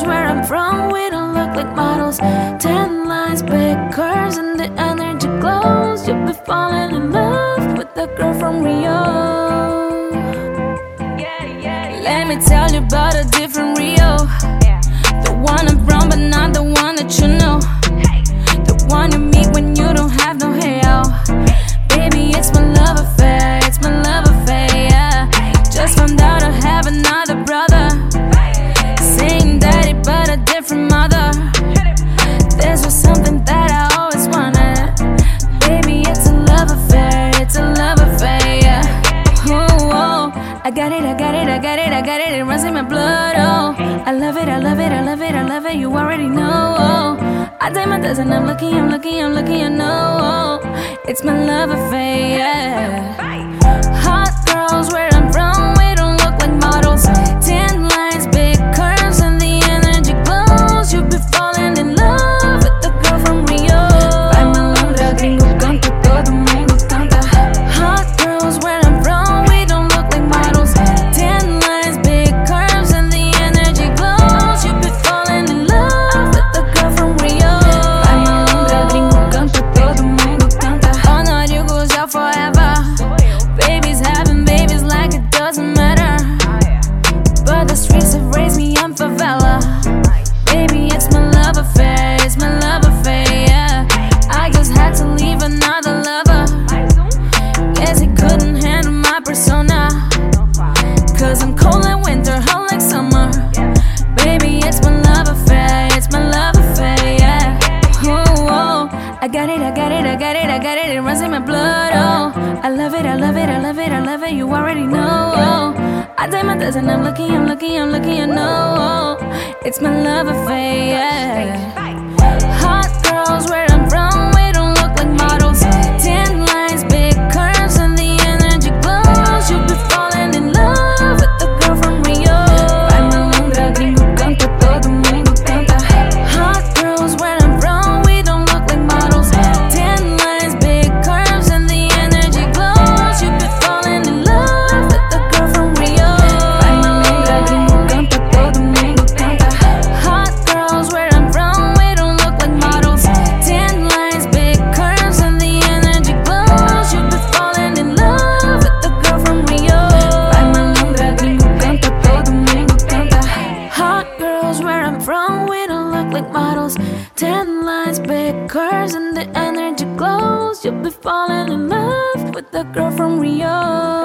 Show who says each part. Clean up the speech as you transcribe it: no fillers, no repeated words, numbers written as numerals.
Speaker 1: girls where I'm from, we don't look like models. Tan lines, big curves, and the energy glows. You'll be falling in love with the girl from Rio. Let me tell you about a different Rio. The one I'm from, but not the one that you know. The one you meet when you don't have no hair. Baby, it's my love affair, it's my love affair, yeah. Just found out I have another brother, same daddy but a different mother. This was something that I always wanted. Baby, it's a love affair, it's a love affair, yeah. Oh, oh, I got it, I got it, I got it, I got it. It runs in my blood, oh. I love it, I love it, I love it, I love it. You already know, oh. I take my test and I'm lucky, I'm lucky, I'm lucky, I know, oh. It's my love affair, yeah. Hot girls where I'm from, we don't look like models. Tan lines, big curves, and the energy glows. You'll be falling in love with the girl from Rio. Vai malandra, gringo canta, todo mundo canta. Hot girls where I'm from, we don't look like models. Tan lines, big curves, and the energy glows. You'll be falling in love with the girl from Rio. Vai malandra, gringo canta, todo mundo canta. On our you goes out forever. Babies having babies like it doesn't matter. But the streets have raised me on favela. Baby, it's my love affair, it's my love affair, yeah. I just had to leave another lover. Guess he couldn't handle my persona. Cause I'm cold like winter, hot like summer. Baby, it's my love affair, it's my love affair, yeah. Oh, oh, I got it, I got it, I got it, I got it. It runs in my blood, oh. I love it, I love it, I love it, I love it. You already know, oh. I take my test and I'm lucky, I'm lucky, I'm lucky, I know, oh. It's my love affair, yeah. Hot girls where I'm from, we don't look like models. Tan lines, big curves, and the energy glows. You'll be falling in love with the girl from Rio. Vai malandra, gringo canta, todo mundo canta. Hot girls where I'm from, we don't look like models. Tan lines, big curves, and the energy glows. You'll be falling in love with the girl from Rio. Vai malandra, gringo canta, todo mundo canta. Hot girls where I'm from, we don't look like models. Tan lines, big curves, and the energy glows. You'll be falling in love with the girl from Rio. Vai malandra, gringo canta, todo mundo canta. Hot girls where I'm from, we don't look like models. Tan lines, big curves, and the energy glows. You'll be falling in love with the girl from Rio.